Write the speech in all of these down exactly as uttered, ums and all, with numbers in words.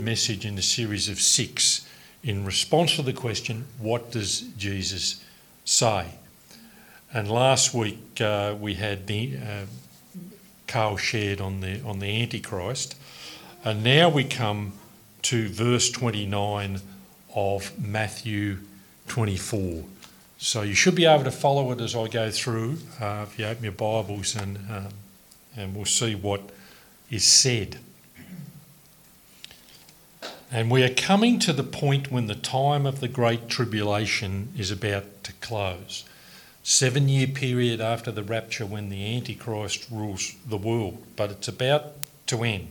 Message in the series of six in response to the question, what does Jesus say? And last week uh, we had the uh, Carl shared on the on the Antichrist, and now we come to verse twenty-nine of Matthew twenty-four. So you should be able to follow it as I go through uh, if you open your Bibles, and um, and we'll see what is said. And we are coming to the point when the time of the Great Tribulation is about to close. Seven-year period after the rapture when the Antichrist rules the world, but it's about to end.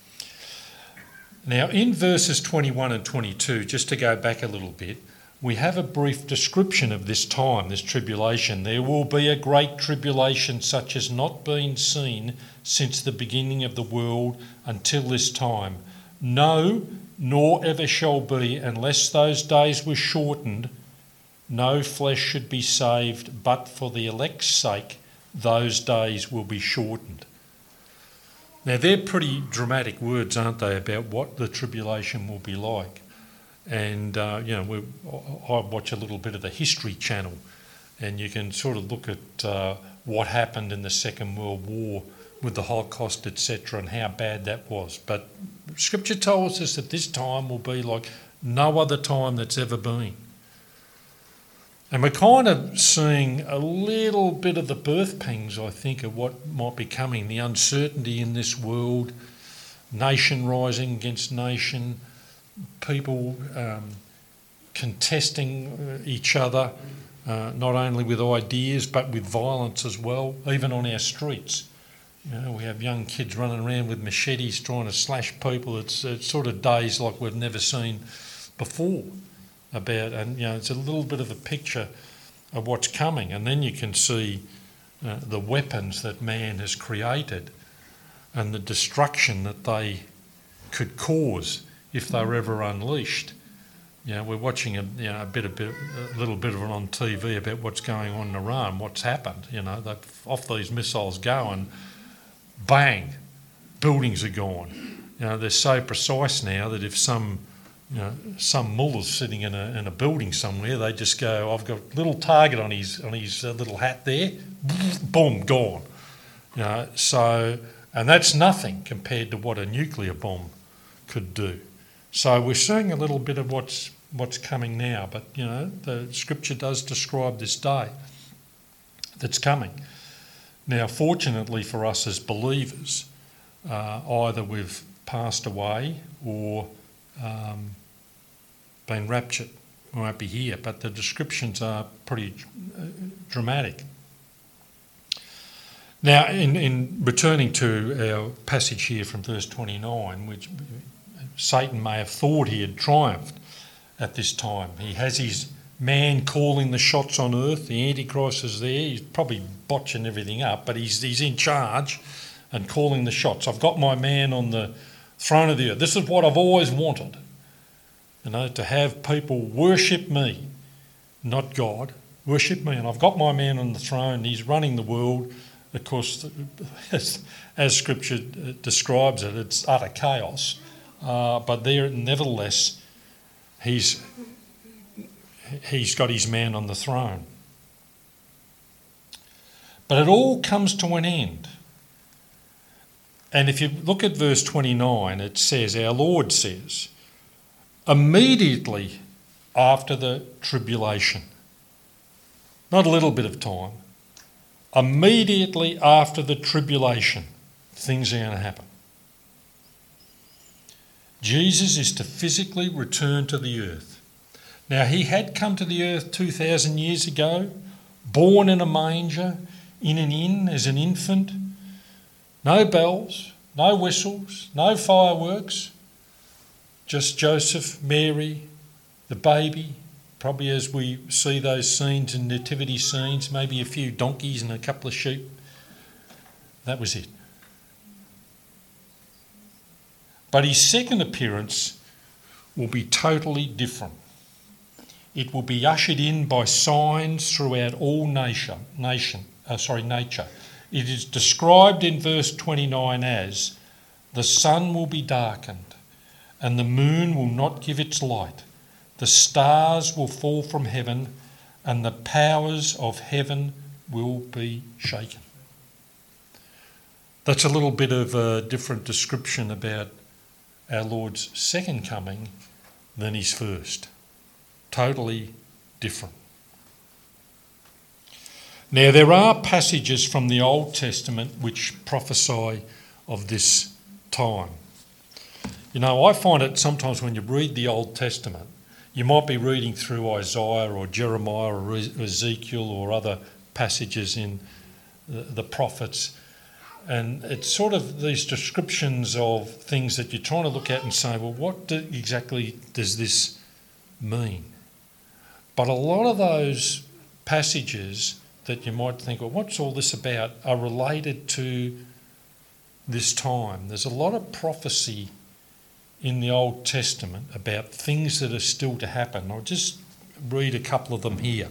Now, in verses twenty-one and twenty-two, just to go back a little bit, we have a brief description of this time, this tribulation. There will be a great tribulation such as not been seen since the beginning of the world until this time. No, nor ever shall be, unless those days were shortened. No flesh should be saved, but for the elect's sake, those days will be shortened. Now, they're pretty dramatic words, aren't they, about what the tribulation will be like. And, uh, you know, we, I watch a little bit of the History Channel, and you can sort of look at uh, what happened in the Second World War with the Holocaust, et cetera, and how bad that was. But Scripture tells us that this time will be like no other time that's ever been. And we're kind of seeing a little bit of the birth pangs, I think, of what might be coming, the uncertainty in this world, nation rising against nation, people um, contesting each other, uh, not only with ideas but with violence as well, even on our streets. You know, we have young kids running around with machetes trying to slash people. It's, it's sort of days like we've never seen before about, and you know, it's a little bit of a picture of what's coming. And then you can see uh, the weapons that man has created and the destruction that they could cause if they were ever unleashed. You know, we're watching a, you know, a bit, a bit, a little bit of it on T V about what's going on in Iran, what's happened. You know, they've off these missiles go and bang, buildings are gone. You know, they're so precise now that if some, you know, some mullah's sitting in a in a building somewhere, they just go, I've got a little target on his on his uh, little hat there, boom, gone. You know, so, and that's nothing compared to what a nuclear bomb could do. So we're seeing a little bit of what's what's coming now, but you know, the Scripture does describe this day that's coming. Now, fortunately for us as believers, uh, either we've passed away or um, been raptured. We won't be here, but the descriptions are pretty uh, dramatic. Now, in, in returning to our passage here from verse twenty-nine, which Satan may have thought he had triumphed at this time. He has his man calling the shots on earth. The Antichrist is there. He's probably botching everything up, but he's he's in charge and calling the shots. I've got my man on the throne of the earth. This is what I've always wanted, you know, to have people worship me, not God. Worship me, and I've got my man on the throne. He's running the world. Of course, as, as Scripture describes it, it's utter chaos. Uh, but there, nevertheless, he's he's got his man on the throne. But it all comes to an end. And if you look at verse twenty-nine, it says, our Lord says, immediately after the tribulation, not a little bit of time, immediately after the tribulation, things are going to happen. Jesus is to physically return to the earth. Now, he had come to the earth two thousand years ago, born in a manger, in an inn as an infant. No bells, no whistles, no fireworks, just Joseph, Mary, the baby, probably as we see those scenes in nativity scenes, maybe a few donkeys and a couple of sheep. That was it. But his second appearance will be totally different. It will be ushered in by signs throughout all nation, nation, uh, sorry, nature. It is described in verse twenty-nine as, the sun will be darkened, and the moon will not give its light. The stars will fall from heaven, and the powers of heaven will be shaken. That's a little bit of a different description about our Lord's second coming than his first. Totally different. Now, there are passages from the Old Testament which prophesy of this time. You know, I find it sometimes when you read the Old Testament, you might be reading through Isaiah or Jeremiah or Ezekiel or other passages in the, the prophets, and it's sort of these descriptions of things that you're trying to look at and say, well, what do, exactly does this mean? But a lot of those passages that you might think, well, what's all this about, are related to this time. There's a lot of prophecy in the Old Testament about things that are still to happen. I'll just read a couple of them here.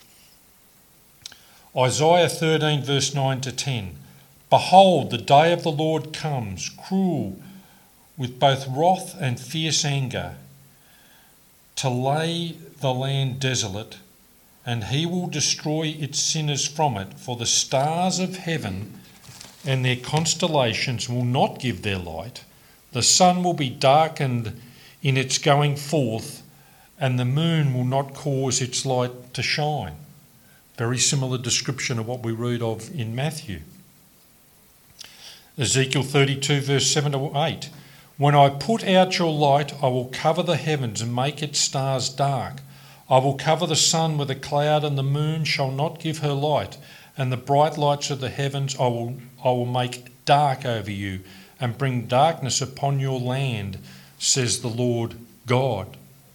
Isaiah thirteen, verse nine to ten. Behold, the day of the Lord comes, cruel, with both wrath and fierce anger, to lay the land desolate, and he will destroy its sinners from it, for the stars of heaven and their constellations will not give their light. The sun will be darkened in its going forth, and the moon will not cause its light to shine. Very similar description of what we read of in Matthew. Ezekiel thirty-two, verse seven to eight. When I put out your light, I will cover the heavens and make its stars dark. I will cover the sun with a cloud, and the moon shall not give her light. And the bright lights of the heavens I will, I will make dark over you, and bring darkness upon your land, says the Lord God.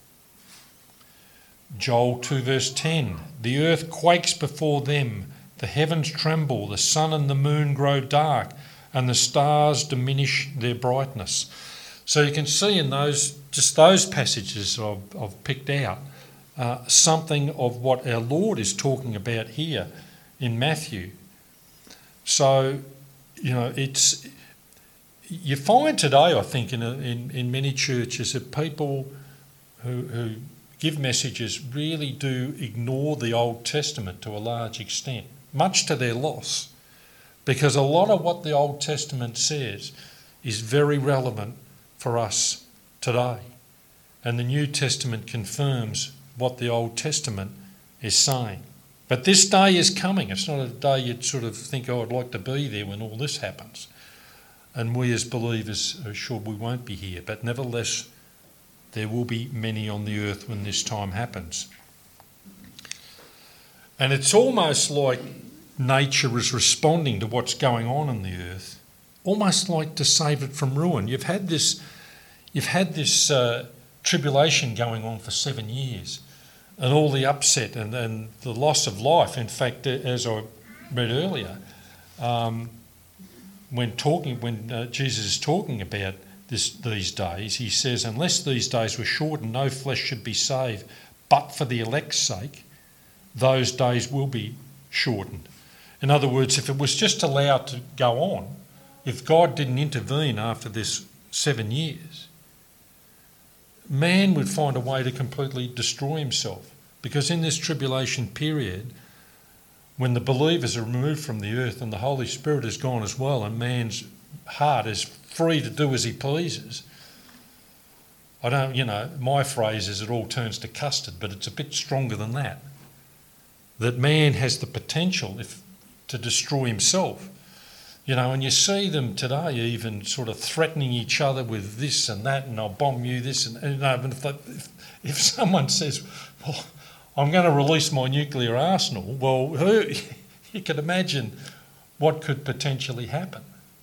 Joel two, verse ten. The earth quakes before them, the heavens tremble, the sun and the moon grow dark, and the stars diminish their brightness. So you can see in those, just those passages I've, I've picked out, uh, something of what our Lord is talking about here in Matthew. So, you know, it's, you find today, I think, in, a, in, in many churches that people who, who give messages really do ignore the Old Testament to a large extent, much to their loss, because a lot of what the Old Testament says is very relevant for us today. And the New Testament confirms what the Old Testament is saying. But this day is coming. It's not a day you'd sort of think, oh, I'd like to be there when all this happens. And we as believers are sure we won't be here. But nevertheless, there will be many on the earth when this time happens. And it's almost like nature is responding to what's going on in the earth, almost like to save it from ruin. You've had this, you've had this uh, tribulation going on for seven years, and all the upset and, and the loss of life. In fact, as I read earlier, um, when talking, when uh, Jesus is talking about this, these days, he says, unless these days were shortened, no flesh should be saved, but for the elect's sake, those days will be shortened. In other words, if it was just allowed to go on, if God didn't intervene after this seven years, man would find a way to completely destroy himself. Because in this tribulation period, when the believers are removed from the earth and the Holy Spirit is gone as well, and man's heart is free to do as he pleases, I don't, you know, my phrase is it all turns to custard, but it's a bit stronger than that. That man has the potential if to destroy himself. You know, and you see them today even sort of threatening each other with this and that, and I'll bomb you this and, and you know, if, they, if, if someone says, well, I'm going to release my nuclear arsenal, well, who, you can imagine what could potentially happen.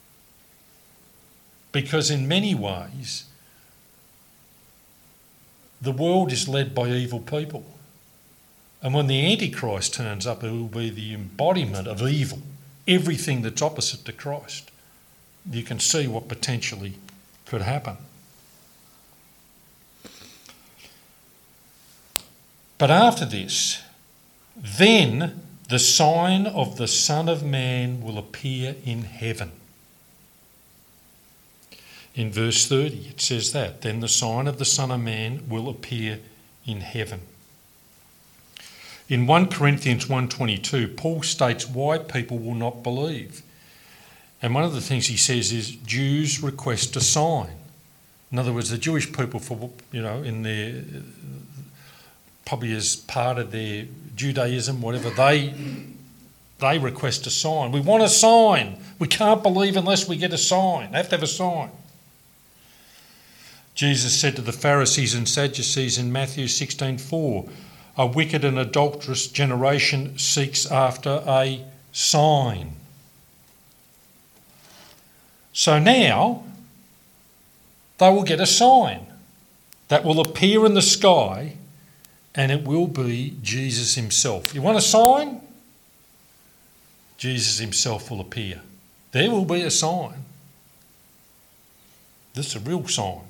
Because in many ways, the world is led by evil people. And when the Antichrist turns up, it will be the embodiment of evil, everything that's opposite to Christ. You can see what potentially could happen. But after this, then the sign of the Son of Man will appear in heaven. In verse thirty, it says that, then the sign of the Son of Man will appear in heaven. In First Corinthians one twenty-two, Paul states why people will not believe. And one of the things he says is Jews request a sign. In other words, the Jewish people, for you know, in their probably as part of their Judaism, whatever, they they request a sign. We want a sign. We can't believe unless we get a sign. They have to have a sign. Jesus said to the Pharisees and Sadducees in Matthew sixteen four, a wicked and adulterous generation seeks after a sign. So now they will get a sign that will appear in the sky, and it will be Jesus himself. You want a sign? Jesus himself will appear. There will be a sign. This is a real sign.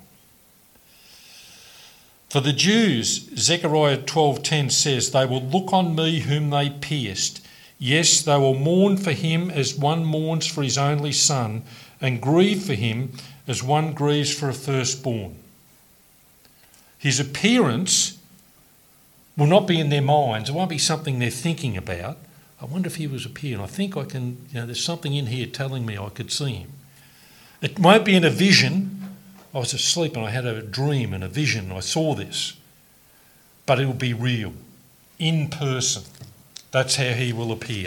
For the Jews, Zechariah twelve ten says, they will look on me whom they pierced. Yes, they will mourn for him as one mourns for his only son, and grieve for him as one grieves for a firstborn. His appearance will not be in their minds. It won't be something they're thinking about. I wonder if he was appearing. I think I can, you know, there's something in here telling me I could see him. It won't be in a vision. I was asleep and I had a dream and a vision and I saw this. But it will be real, in person. That's how he will appear.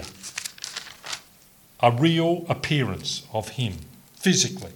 A real appearance of him, physically.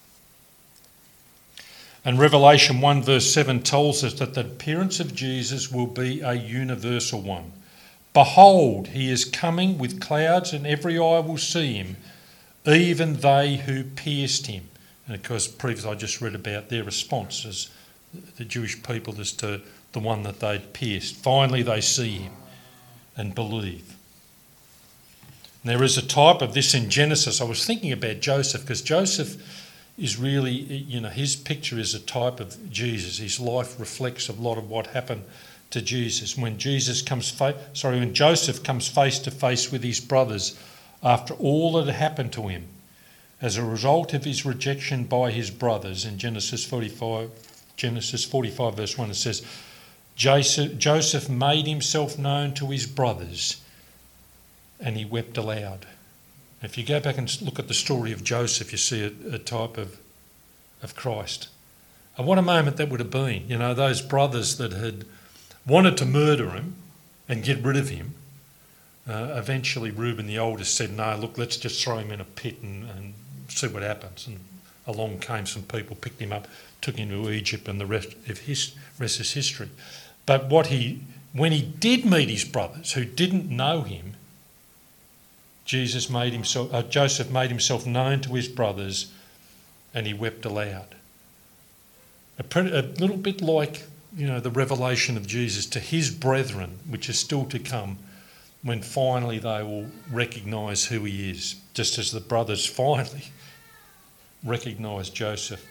And Revelation one verse seven tells us that the appearance of Jesus will be a universal one. Behold, he is coming with clouds, and every eye will see him, even they who pierced him. And of course, previously I just read about their response as the Jewish people as to the one that they'd pierced. Finally they see him and believe. And there is a type of this in Genesis. I was thinking about Joseph, because Joseph is really, you know, his picture is a type of Jesus. His life reflects a lot of what happened to Jesus. When Jesus comes, fa- sorry, when Joseph comes face to face with his brothers after all that had happened to him, as a result of his rejection by his brothers, in Genesis forty-five, Genesis forty-five verse one, it says, Joseph, Joseph made himself known to his brothers, and he wept aloud. If you go back and look at the story of Joseph, you see a, a type of, of Christ. And what a moment that would have been. You know, those brothers that had wanted to murder him and get rid of him, uh, eventually Reuben the oldest said, no, look, let's just throw him in a pit and, and see what happens. And along came some people, picked him up, took him to Egypt, and the rest of his rest is history. But what he, when he did meet his brothers who didn't know him, Jesus made himself, uh, Joseph made himself known to his brothers, and he wept aloud. A, pre- a little bit like, you know, the revelation of Jesus to his brethren, which is still to come, when finally they will recognise who he is, just as the brothers finally recognised Joseph.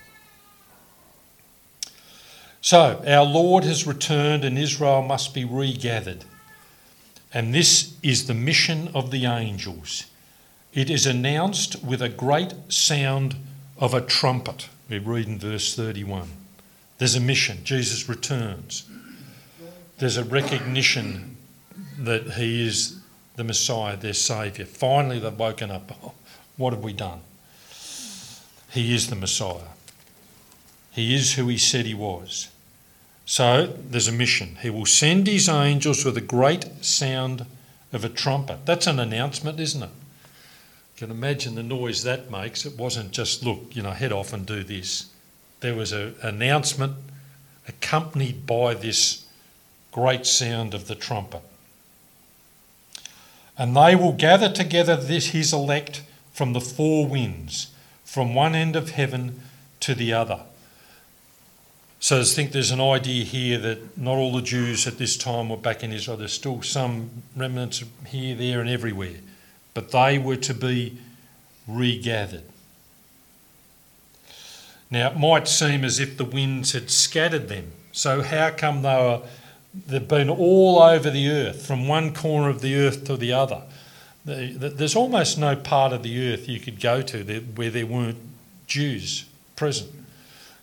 So, our Lord has returned and Israel must be regathered. And this is the mission of the angels. It is announced with a great sound of a trumpet. We read in verse thirty-one. There's a mission. Jesus returns. There's a recognition that he is the Messiah, their Saviour. Finally they've woken up. Oh, what have we done? He is the Messiah. He is who he said he was. So there's a mission. He will send his angels with a great sound of a trumpet. That's an announcement, isn't it? You can imagine the noise that makes. It wasn't just, look, you know, head off and do this. There was an announcement accompanied by this great sound of the trumpet. And they will gather together this his elect from the four winds, from one end of heaven to the other. So I think there's an idea here that not all the Jews at this time were back in Israel. There's still some remnants here, there and everywhere. But they were to be regathered. Now, it might seem as if the winds had scattered them. So how come they were, they've been all over the earth, from one corner of the earth to the other? There's almost no part of the earth you could go to where there weren't Jews present.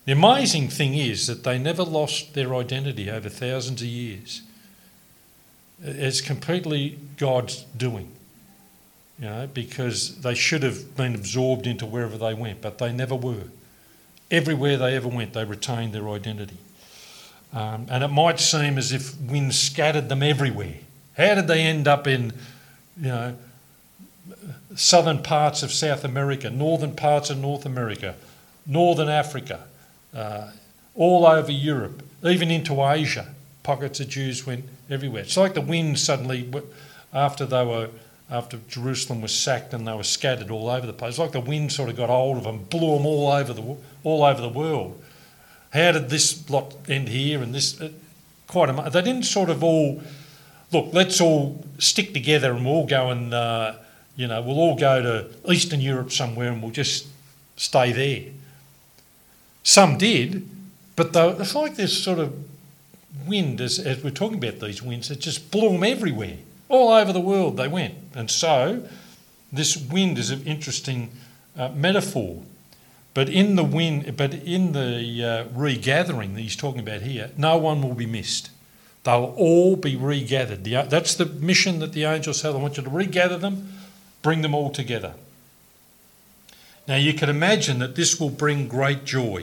The amazing thing is that they never lost their identity over thousands of years. It's completely God's doing, you know, because they should have been absorbed into wherever they went, but they never were. Everywhere they ever went, they retained their identity. Um, and it might seem as if wind scattered them everywhere. How did they end up in, you know, southern parts of South America, northern parts of North America, northern Africa, uh, all over Europe, even into Asia? Pockets of Jews went everywhere. It's like the wind suddenly, after they were, after Jerusalem was sacked and they were scattered all over the place, it's like the wind sort of got hold of them, blew them all over the all over the world. How did this lot end here and this? Uh, quite a. They didn't sort of all look. Let's all stick together and we'll all go and uh, you know we'll all go to Eastern Europe somewhere and we'll just stay there. Some did, but they, it's like this sort of wind, as, as we're talking about these winds, it just blew them everywhere. All over the world they went. And so this wind is an interesting uh, metaphor. But in the wind, but in the uh, regathering that he's talking about here, no one will be missed. They'll all be regathered. The, that's the mission that the angels have. I want you to regather them, bring them all together. Now you can imagine that this will bring great joy.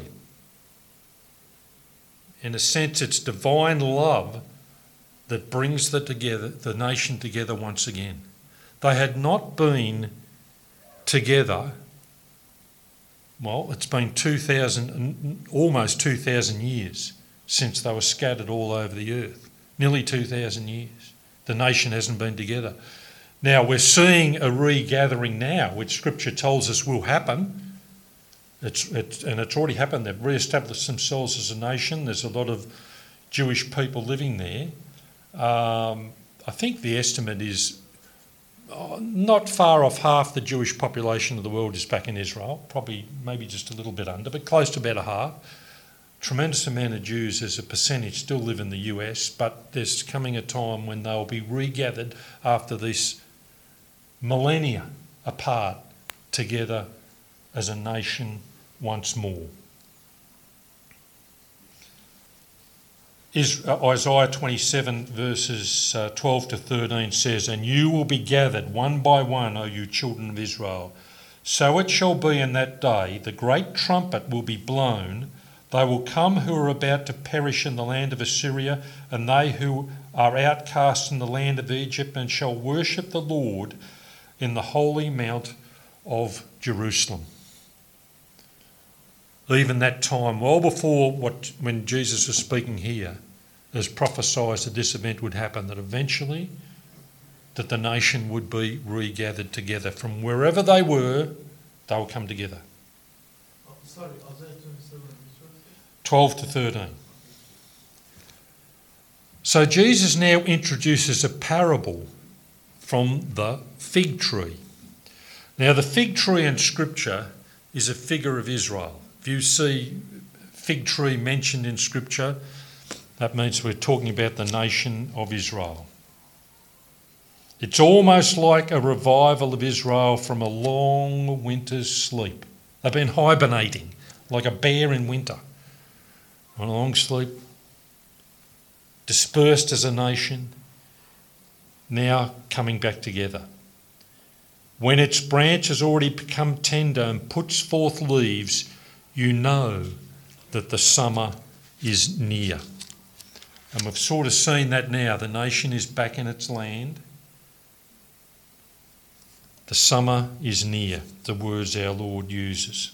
In a sense, it's divine love that brings the together, the nation together once again. They had not been together, well, it's been two thousand, almost two thousand years since they were scattered all over the earth. Nearly two thousand years. The nation hasn't been together. Now, we're seeing a regathering now, which Scripture tells us will happen. It's, it's, and it's already happened. They've re-established themselves as a nation. There's a lot of Jewish people living there. Um, I think the estimate is oh, not far off half the Jewish population of the world is back in Israel, probably maybe just a little bit under, but close to about a half. Tremendous amount of Jews as a percentage still live in the U S, but there's coming a time when they'll be regathered after this millennia apart together as a nation once more. Isaiah twenty-seven verses uh, twelve to thirteen says, "And you will be gathered one by one, O you children of Israel. So it shall be in that day, the great trumpet will be blown. They will come who are about to perish in the land of Assyria, and they who are outcast in the land of Egypt, and shall worship the Lord in the holy mount of Jerusalem." Even that time, well before what when Jesus was speaking here, there's prophesied that this event would happen, that eventually that the nation would be regathered together. From wherever they were, they will come together. Oh, sorry, Isaiah twenty-seven. twelve to thirteen. So Jesus now introduces a parable from the fig tree. Now the fig tree in Scripture is a figure of Israel. If you see fig tree mentioned in Scripture, that means we're talking about the nation of Israel. It's almost like a revival of Israel from a long winter's sleep. They've been hibernating like a bear in winter. On a long sleep, dispersed as a nation, now coming back together. When its branch has already become tender and puts forth leaves, you know that the summer is near. And we've sort of seen that now. The nation is back in its land. The summer is near, the words our Lord uses.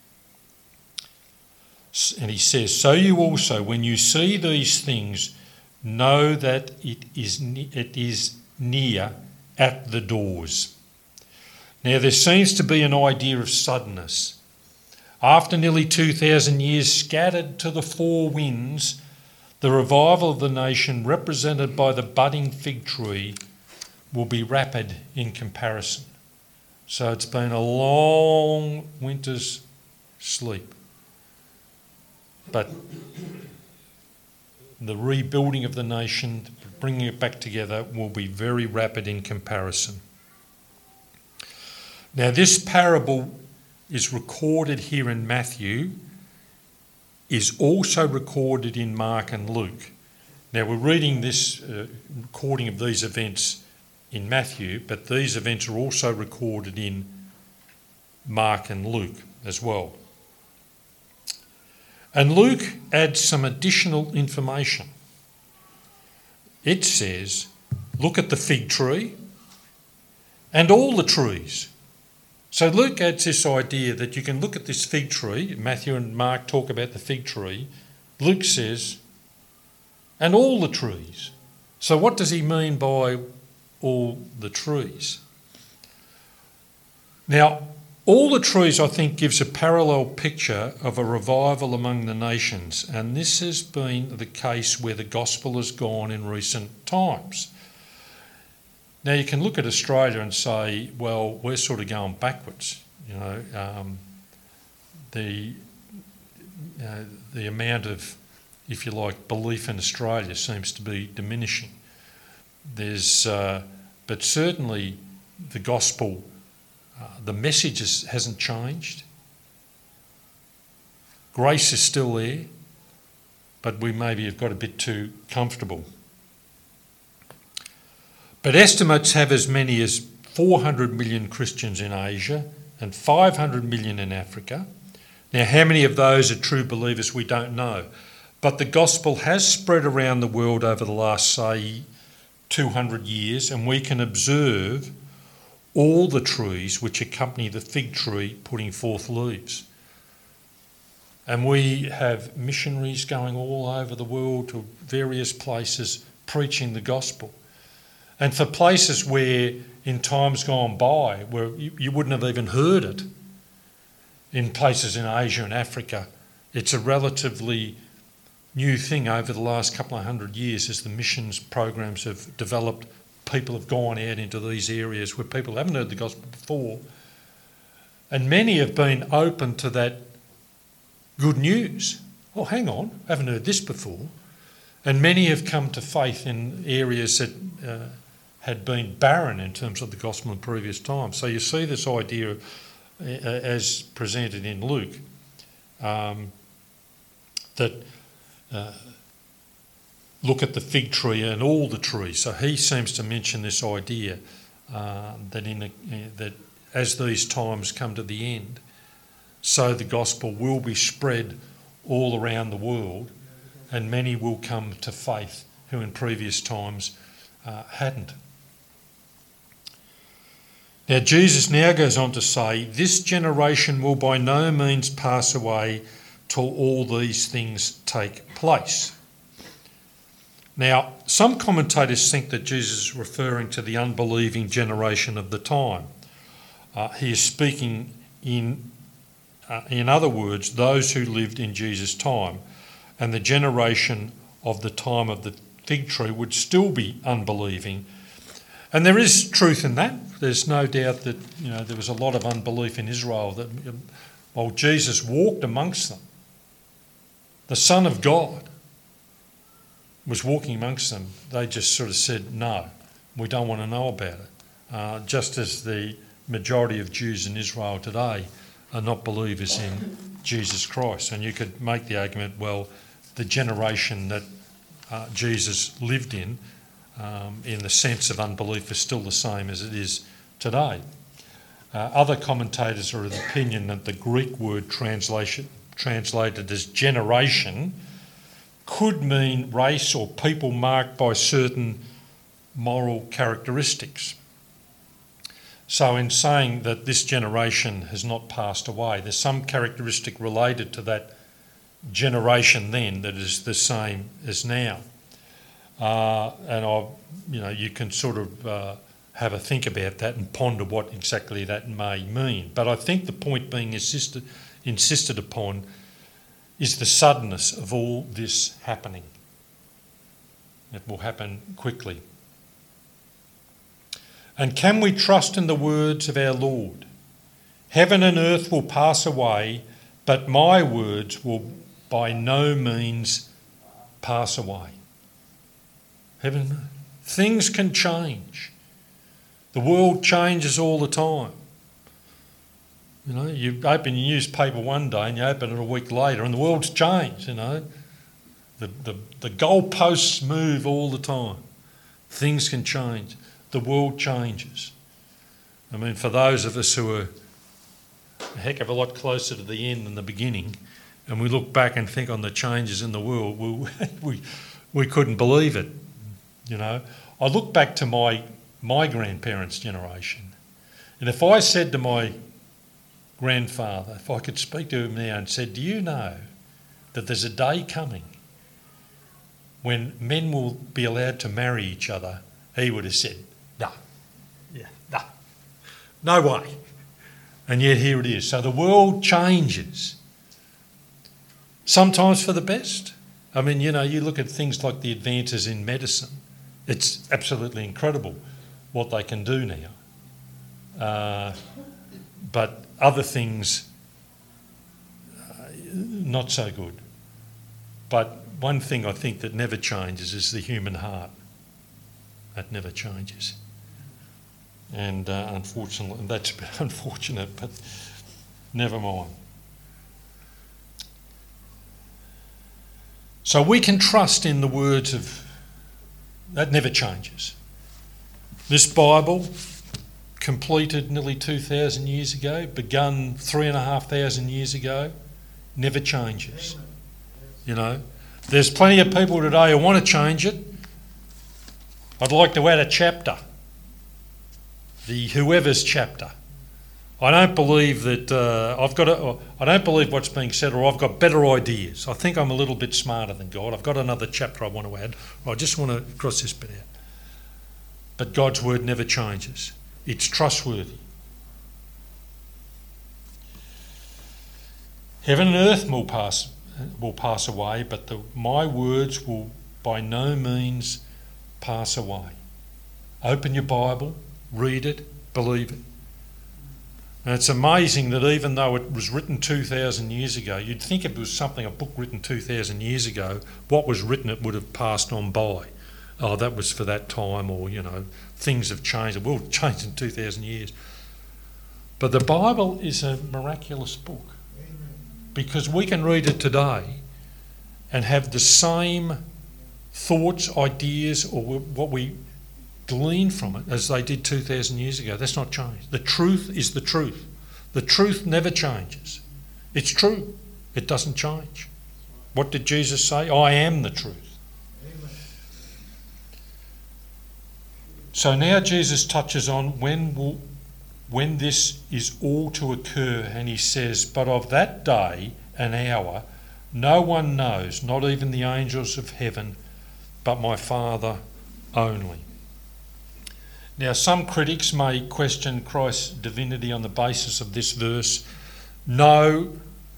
And he says, "So you also, when you see these things, know that it is it is near at the doors." Now there seems to be an idea of suddenness. After nearly two thousand years scattered to the four winds, the revival of the nation, represented by the budding fig tree, will be rapid in comparison. So it's been a long winter's sleep. But the rebuilding of the nation, bringing it back together, will be very rapid in comparison. Now this parable is recorded here in Matthew is also recorded in Mark and Luke. Now, we're reading this uh, recording of these events in Matthew, but these events are also recorded in Mark and Luke as well. And Luke adds some additional information. It says, look at the fig tree and all the trees. So Luke adds this idea that you can look at this fig tree. Matthew and Mark talk about the fig tree. Luke says, and all the trees. So what does he mean by all the trees? Now, all the trees, I think, gives a parallel picture of a revival among the nations, and this has been the case where the gospel has gone in recent times. Now, you can look at Australia and say, well, we're sort of going backwards. You know, um, the uh, the amount of, if you like, belief in Australia seems to be diminishing. There's, uh, but certainly the gospel, uh, the message is, hasn't changed. Grace is still there, but we maybe have got a bit too comfortable. But estimates have as many as four hundred million Christians in Asia and five hundred million in Africa. Now, how many of those are true believers, we don't know. But the gospel has spread around the world over the last, say, two hundred years, and we can observe all the trees which accompany the fig tree putting forth leaves. And we have missionaries going all over the world to various places preaching the gospel. And for places where in times gone by, where you, you wouldn't have even heard it, in places in Asia and Africa, it's a relatively new thing over the last couple of hundred years as the missions programs have developed. People have gone out into these areas where people haven't heard the gospel before. And many have been open to that good news. Oh, hang on, I haven't heard this before. And many have come to faith in areas that uh, had been barren in terms of the gospel in previous times. So you see this idea of, uh, as presented in Luke, um, that uh, look at the fig tree and all the trees. So he seems to mention this idea uh, that in a, uh, that as these times come to the end, so the gospel will be spread all around the world, and many will come to faith who in previous times uh, hadn't. Now, Jesus now goes on to say, this generation will by no means pass away till all these things take place. Now, some commentators think that Jesus is referring to the unbelieving generation of the time. Uh, he is speaking in, uh, in other words, those who lived in Jesus' time, and the generation of the time of the fig tree would still be unbelieving. And there is truth in that. There's no doubt that, you know, there was a lot of unbelief in Israel that while Jesus walked amongst them, the Son of God was walking amongst them, they just sort of said, no, we don't want to know about it. Uh, just as the majority of Jews in Israel today are not believers in Jesus Christ. And you could make the argument, well, the generation that uh, Jesus lived in, um, in the sense of unbelief, is still the same as it is today. Uh, other commentators are of the opinion that the Greek word translation, translated as generation could mean race or people marked by certain moral characteristics. So in saying that this generation has not passed away, there's some characteristic related to that generation then that is the same as now. Uh, and I, you know, you can sort of uh, have a think about that and ponder what exactly that may mean. But I think the point being insisted, insisted upon is the suddenness of all this happening. It will happen quickly. And can we trust in the words of our Lord? Heaven and earth will pass away, but my words will by no means pass away. Heaven, things can change. The world changes all the time. You know, you open your newspaper one day and you open it a week later and the world's changed, you know. The, the, the goalposts move all the time. Things can change. The world changes. I mean, for those of us who are a heck of a lot closer to the end than the beginning, and we look back and think on the changes in the world, we, we, we couldn't believe it, you know. I look back to my, my grandparents' generation, and if I said to my grandfather, if I could speak to him now and said, do you know that there's a day coming when men will be allowed to marry each other, he would have said, no, yeah, no, no way. And yet here it is. So the world changes, sometimes for the best. I mean, you know, you look at things like the advances in medicine. It's absolutely incredible what they can do now. Uh, but other things, uh, not so good. But one thing I think that never changes is the human heart. That never changes. And uh, unfortunately, that's a bit unfortunate, but never mind. So we can trust in the words of, that never changes. This Bible, completed nearly two thousand years ago, begun three and a half thousand years ago, never changes. You know, there's plenty of people today who want to change it. I'd like to add a chapter, the whoever's chapter. I don't believe that uh, I've got a, I don't believe what's being said, or I've got better ideas. I think I'm a little bit smarter than God. I've got another chapter I want to add. I just want to cross this bit out. But God's word never changes. It's trustworthy. Heaven and earth will pass, will pass away, but the, my words will by no means pass away. Open your Bible, read it, believe it. And it's amazing that even though it was written two thousand years ago, you'd think if it was something, a book written two thousand years ago, what was written it would have passed on by. Oh, that was for that time, or, you know, things have changed. The world changed in two thousand years. But the Bible is a miraculous book, because we can read it today and have the same thoughts, ideas, or what we glean from it as they did two thousand years ago. That's not changed. The truth is the truth. The truth never changes. It's true. It doesn't change. What did Jesus say? I am the truth. Amen. So now Jesus touches on when will, when this is all to occur, and he says, but of that day and hour no one knows, not even the angels of heaven, but my Father only. Now, some critics may question Christ's divinity on the basis of this verse. No.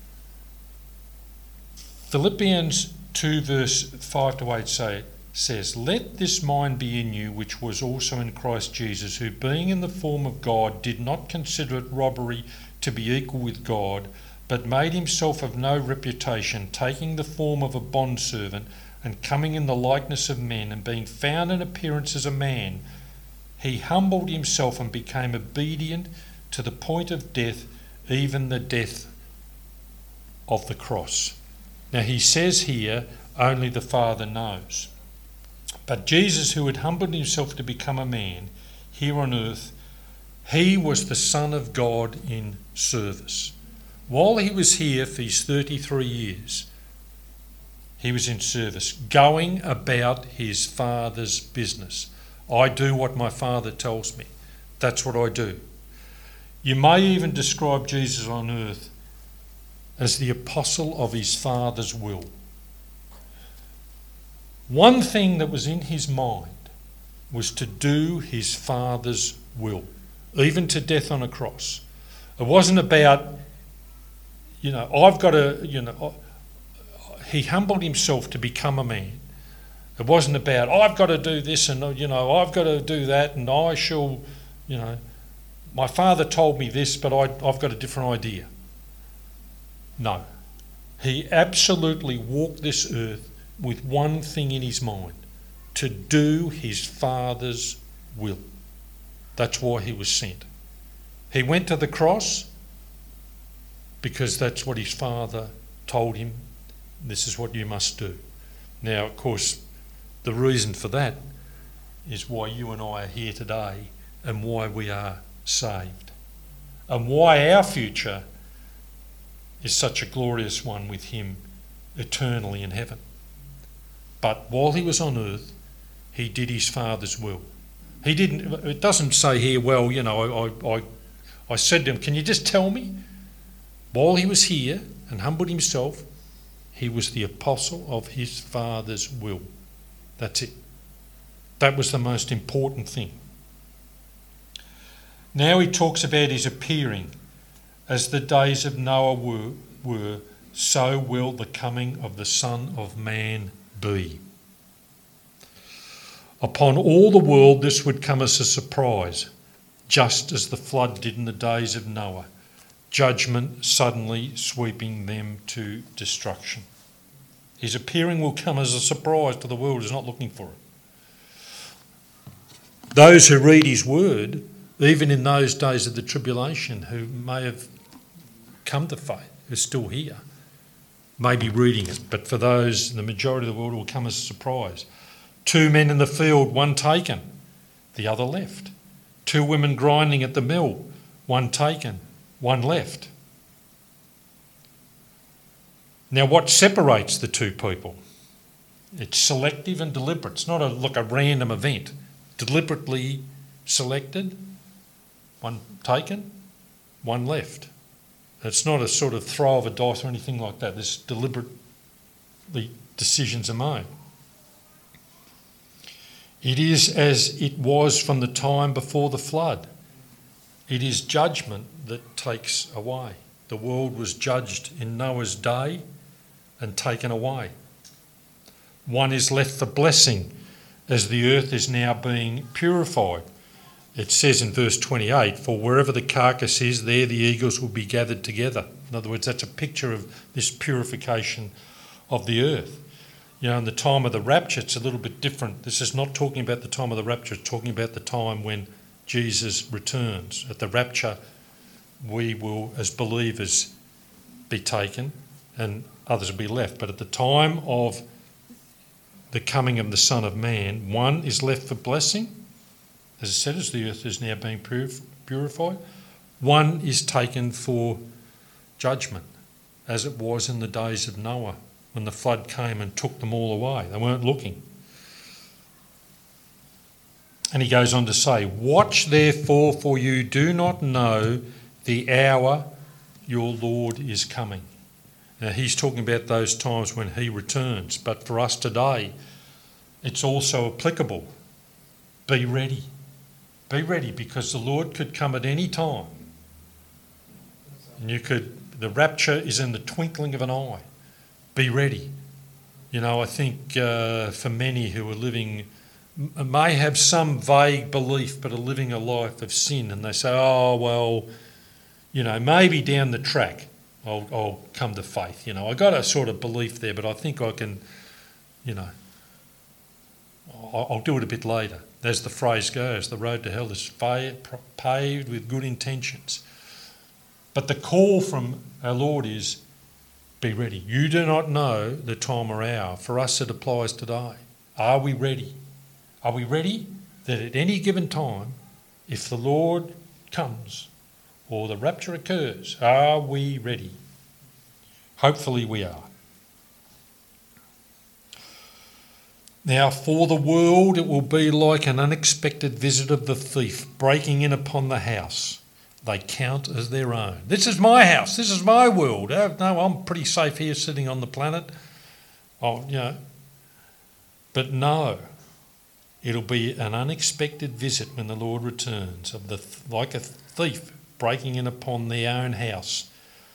Philippians two verse five to eight say, says, let this mind be in you which was also in Christ Jesus, who being in the form of God did not consider it robbery to be equal with God, but made himself of no reputation, taking the form of a bondservant, and coming in the likeness of men, and being found in appearance as a man, he humbled himself and became obedient to the point of death, even the death of the cross. Now he says here, only the Father knows. But Jesus, who had humbled himself to become a man here on earth, he was the Son of God in service. While he was here for his thirty-three years, he was in service, going about his Father's business. I do what my Father tells me. That's what I do. You may even describe Jesus on earth as the apostle of his Father's will. One thing that was in his mind was to do his Father's will, even to death on a cross. It wasn't about, you know, I've got to, you know, he humbled himself to become a man. It wasn't about, I've got to do this and, you know, I've got to do that and I shall, you know, my Father told me this, but I, I've got a different idea. No. He absolutely walked this earth with one thing in his mind, to do his Father's will. That's why he was sent. He went to the cross because that's what his father told him. This is what you must do. Now, of course, the reason for that is why you and I are here today and why we are saved and why our future is such a glorious one with him eternally in heaven. But while he was on earth, he did his Father's will. He didn't, it doesn't say here, well, you know, I, I, I said to him, can you just tell me? While he was here and humbled himself, he was the apostle of his Father's will. That's it. That was the most important thing. Now he talks about his appearing. As the days of Noah were, were, so will the coming of the Son of Man be. Upon all the world this would come as a surprise, just as the flood did in the days of Noah, judgment suddenly sweeping them to destruction. His appearing will come as a surprise to the world who's not looking for it. Those who read his word, even in those days of the tribulation, who may have come to faith, who are still here, may be reading it, but for those, the majority of the world, it will come as a surprise. Two men in the field, one taken, the other left. Two women grinding at the mill, one taken, one left. Now, what separates the two people? It's selective and deliberate. It's not a, like a random event. Deliberately selected, one taken, one left. It's not a sort of throw of a dice or anything like that. This deliberately decisions are made. It is as it was from the time before the flood. It is judgment that takes away. The world was judged in Noah's day and taken away. One is left for blessing as the earth is now being purified. It says in verse twenty-eight, for wherever the carcass is, there the eagles will be gathered together. In other words, that's a picture of this purification of the earth. You know, in the time of the rapture, it's a little bit different. This is not talking about the time of the rapture, it's talking about the time when Jesus returns. At the rapture, we will, as believers, be taken and others will be left. But at the time of the coming of the Son of Man, one is left for blessing, as I said, as the earth is now being purified. One is taken for judgment, as it was in the days of Noah, when the flood came and took them all away. They weren't looking. And he goes on to say, watch therefore, for you do not know the hour your Lord is coming. Now he's talking about those times when he returns, but for us today, it's also applicable. Be ready. Be ready, because the Lord could come at any time. And you could, the rapture is in the twinkling of an eye. Be ready. You know, I think uh, for many who are living, may have some vague belief, but are living a life of sin, and they say, oh, well, you know, maybe down the track I'll, I'll come to faith. You know, I got a sort of belief there, but I think I can, you know, I'll, I'll do it a bit later. As the phrase goes, the road to hell is paved with good intentions. But the call from our Lord is, be ready. You do not know the time or hour. For us it applies today. Are we ready? Are we ready that at any given time, if the Lord comes or the rapture occurs, are we ready? Hopefully we are. Now, for the world it will be like an unexpected visit of the thief breaking in upon the house they count as their own. This is my house. This is my world. Oh, no, I'm pretty safe here sitting on the planet. Oh, you know. But no, it'll be an unexpected visit when the Lord returns, of the like a thief breaking in upon their own house.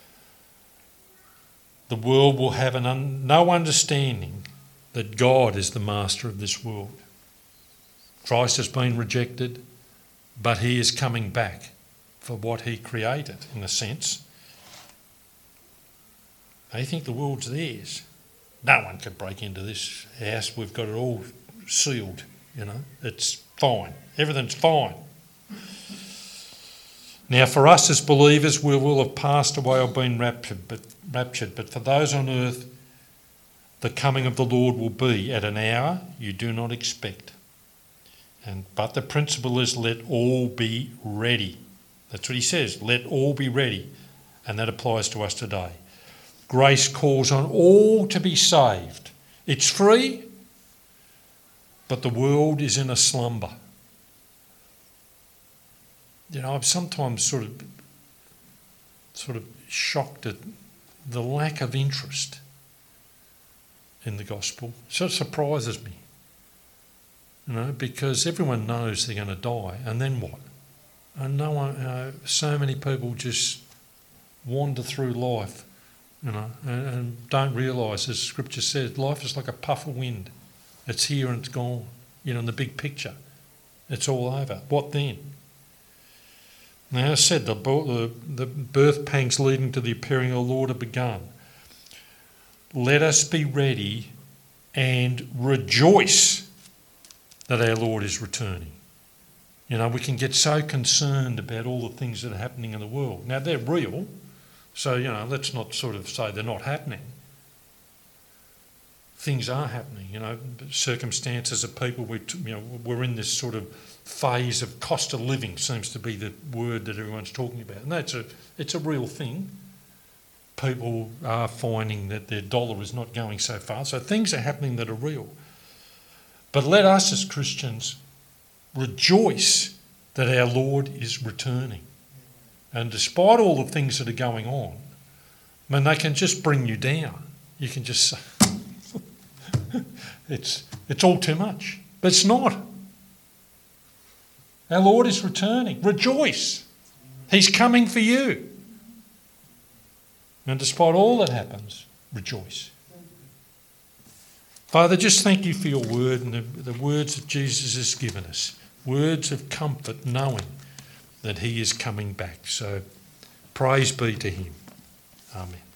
The world will have an un- no understanding that God is the master of this world. Christ has been rejected, but he is coming back for what he created, in a sense. They think the world's theirs. No one could break into this house. We've got it all sealed, you know. It's fine. Everything's fine. Now, for us as believers, we will have passed away or been raptured, but raptured. But for those on earth, the coming of the Lord will be at an hour you do not expect. And but the principle is, let all be ready. That's what he says. Let all be ready, and that applies to us today. Grace calls on all to be saved. It's free, but the world is in a slumber. You know, I'm sometimes sort of, sort of shocked at the lack of interest in the gospel. So it surprises me, you know, because everyone knows they're going to die, and then what? And no one, you know, so many people just wander through life, you know, and, and don't realise, as Scripture says, life is like a puff of wind. It's here and it's gone. You know, in the big picture, it's all over. What then? Now, as I said, the, the, the birth pangs leading to the appearing of the Lord have begun. Let us be ready and rejoice that our Lord is returning. You know, we can get so concerned about all the things that are happening in the world. Now, they're real, so, you know, let's not sort of say they're not happening. Things are happening, you know, circumstances of people, we, you know, we're in this sort of phase of cost of living seems to be the word that everyone's talking about. And that's a, it's a real thing. People are finding that their dollar is not going so far. So things are happening that are real. But let us as Christians rejoice that our Lord is returning. And despite all the things that are going on, I mean, they can just bring you down. You can just say, it's, it's all too much. But it's not. Our Lord is returning. Rejoice. He's coming for you. And despite all that happens, rejoice. Father, just thank you for your word and the, the words that Jesus has given us. Words of comfort, knowing that he is coming back. So praise be to him. Amen.